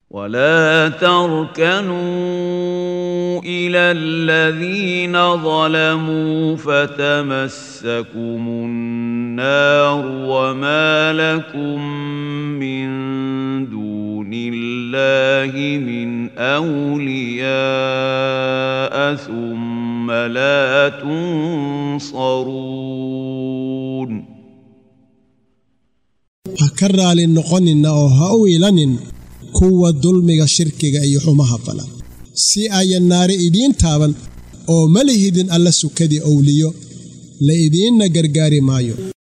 ولا تركنوا إلى الذين ظلموا فتمسكم النار وما لكم من دون الله من أولياء ثم لا تنصرون هكرر للنقن أو هؤلاء kuwa dulmiga shirkiga iyo xumaha fala si ay naari idin taaban oo malihidin alla sukadi awliyo la idinna gargaari maayo